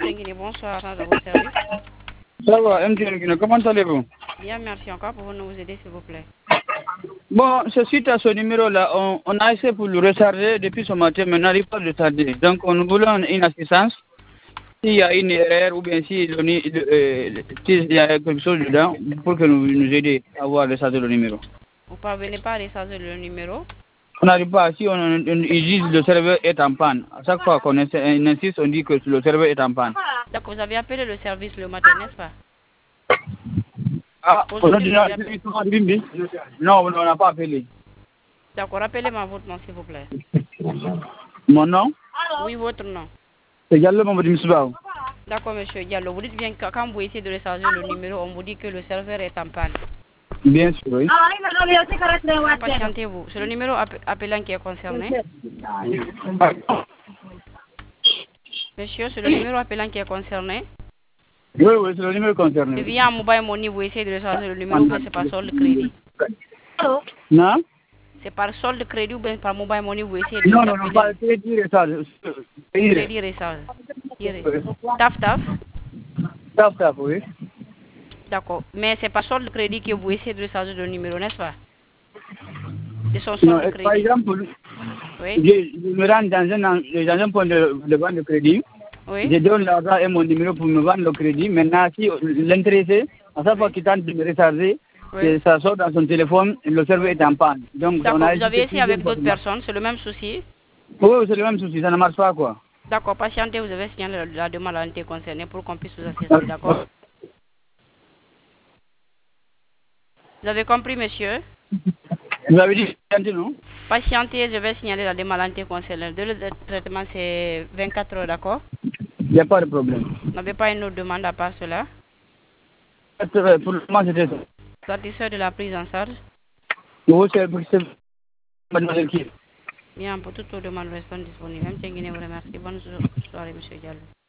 Tenguine, bonsoir, à votre service. Ça va, MTN, comment allez-vous? Bien, merci encore. Pouvons-nous vous aider, s'il vous plaît? Bon, c'est suite à ce numéro-là, on a essayé pour le recharger depuis ce matin, mais on n'arrive pas à le recharger. Donc, on voulait une assistance. S'il y a une erreur ou bien s'il y a quelque chose dedans, pour que nous aider à avoir rechargé le numéro. Vous parvenez pas à recharger le numéro? On n'arrive pas. Si ils disent que le serveur est en panne, à chaque fois qu'on insiste, on dit que le serveur est en panne. D'accord, vous avez appelé le service le matin, n'est-ce pas? Ah, Aujourd'hui, vous avez non, on n'a pas appelé. D'accord, rappelez-moi votre nom, s'il vous plaît. Mon nom? Oui, votre nom. C'est Diallo Mamadou Moussoubaou. D'accord, monsieur Diallo. Vous dites bien que quand vous essayez de recharger le numéro, on vous dit que le serveur est en panne. Bien sûr, oui. Patientez-vous. C'est le numéro appelant qui est concerné. Monsieur, c'est le numéro appelant qui est concerné. Oui, oui, c'est le numéro concerné. Et via Mobile Money, vous essayez de recharger le numéro, mais c'est par solde crédit. Non? C'est par solde crédit ou bien par Mobile Money, vous essayez de Non, pas crédit recharge. Crédit recharge. Taf, taf. Taf, oui. D'accord. Mais c'est par solde crédit que vous essayez de recharger le numéro, n'est-ce pas? C'est son solde crédit. Par exemple, oui. je me rends dans un point de vente de crédit. Oui. Je donne l'argent et mon numéro pour me vendre le crédit. Maintenant, si l'intéressé, à chaque fois qu'il tente de me recharger, ça sort dans son téléphone, le serveur est en panne. Donc, d'accord, vous avez essayé avec d'autres personnes, c'est le même souci? Oui, c'est le même souci, ça ne marche pas, quoi. D'accord, patientez, vous avez signé la demande à l'entité concernée pour qu'on puisse vous assister, d'accord? Vous avez compris, monsieur? Vous avez dit patientez, non? Patientez, je vais signaler la demande à l'entité concernée. Le traitement, c'est 24 heures, d'accord? Il n'y a pas de problème. Vous n'avez pas une autre demande à part cela? Pour le moment, c'était ça. Satisfait de la prise en charge? Oui, c'est mademoiselle qui? Bien, pour toute demande, restons disponibles. Même si vous remercie. Bonne soirée, monsieur Diallo.